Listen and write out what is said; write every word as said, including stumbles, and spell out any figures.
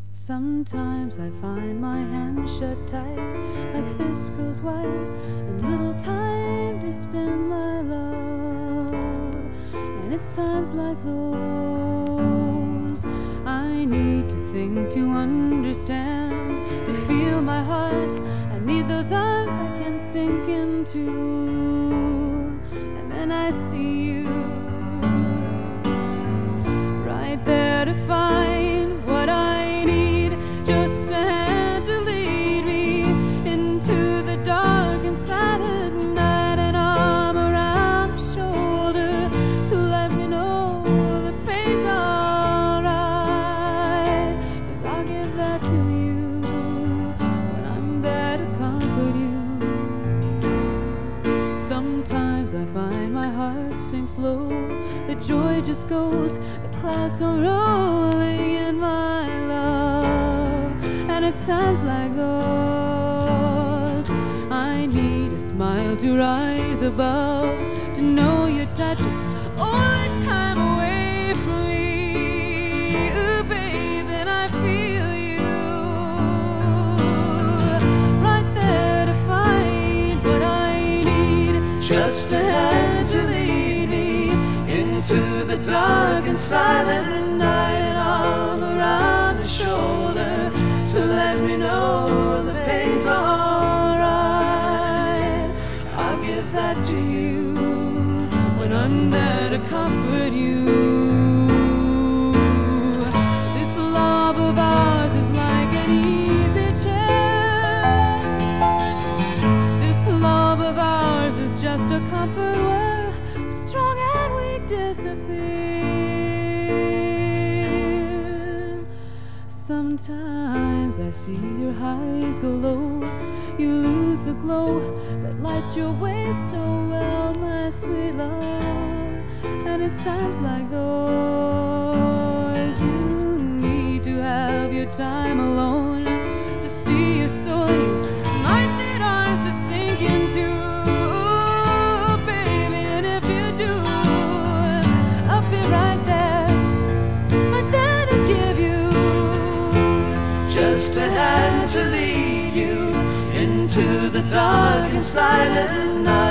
Sometimes I find my hand shut tight, my fist goes white, and little time to spend my love. And it's times like those I need to think, to understand, to feel my heart. I need those arms I can sink into, and then I see you right there to find what I need. Just a hand to lead me into the dark and silent night, an arm around my shoulder to let me know the pain's alright. 'Cause I'll give that to you when I'm there to comfort you. Sometimes I find my heart sinks low, the joy just goes, the clouds come rolling in my love. And it's times like those I need a smile to rise above, to know your touch is all the time away from me. Ooh, babe, and I feel you right there to find what I need. Just a hand to lead me into the dark and silent night, an arm around my shoulder to let me know the pain's alright. I'll give that to you when I'm there to comfort you. This love of ours is like an easy chair. This love of ours is just a comfort where strong and weak disappear. Sometimes I see your highs go low, you lose the glow that lights your way so well, my sweet love. And it's times like those you need to have your time alone, to see your soul, and you might need arms to sink into. Ooh, baby, and if you do, I'll be right there, right there to give you just a hand to lead you into the dark and silent night.